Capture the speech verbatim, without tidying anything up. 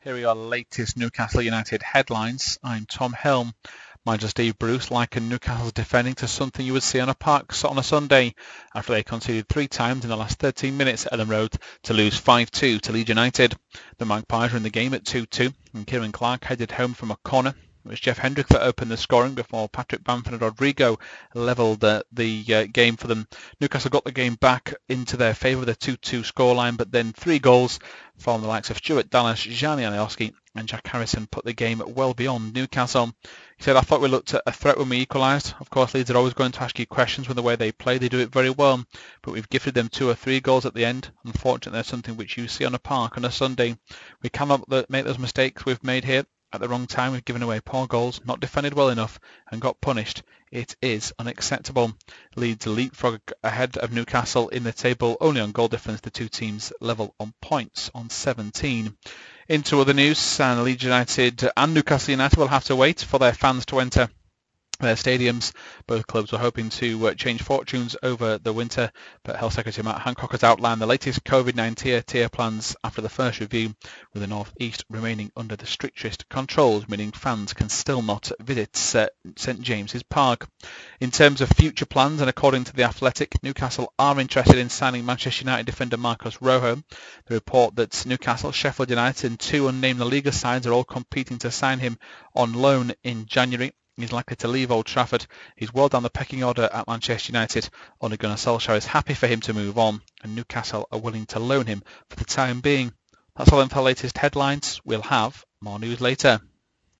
Here are our latest Newcastle United headlines. I'm Tom Helm. Manager Steve Bruce likened Newcastle's defending to something you would see on a park on a Sunday after they conceded three times in the last thirteen minutes at Ellen Road to lose five two to Leeds United. The Magpies were in the game at two two and Kieran Clark headed home from a corner. It was Jeff Hendrick that opened the scoring before Patrick Bamford and Rodrigo levelled uh, the uh, game for them. Newcastle got the game back into their favour with a two two scoreline, but then three goals from the likes of Stuart Dallas, Jan Janioski and Jack Harrison put the game well beyond Newcastle. He said, I thought we looked at a threat when we equalised. Of course, Leeds are always going to ask you questions with the way they play. They do it very well, but we've gifted them two or three goals at the end. Unfortunately, that's something which you see on a park on a Sunday. We cannot make those mistakes we've made here. At the wrong time, we've given away poor goals, not defended well enough, and got punished. It is unacceptable. Leeds leapfrog ahead of Newcastle in the table, only on goal difference. The two teams level on points on seventeen. Into other news, and Leeds United and Newcastle United will have to wait for their fans to enter their stadiums. Both clubs were hoping to uh, change fortunes over the winter, but Health Secretary Matt Hancock has outlined the latest COVID nineteen tier plans after the first review, with the North East remaining under the strictest controls, meaning fans can still not visit uh, St James's Park. In terms of future plans, and according to The Athletic, Newcastle are interested in signing Manchester United defender Marcos Rojo. The report that Newcastle, Sheffield United and two unnamed La Liga sides are all competing to sign him on loan in January. He's likely to leave Old Trafford. He's well down the pecking order at Manchester United. Ole Gunnar Solskjaer is happy for him to move on, and Newcastle are willing to loan him for the time being. That's all in for the latest headlines. We'll have more news later.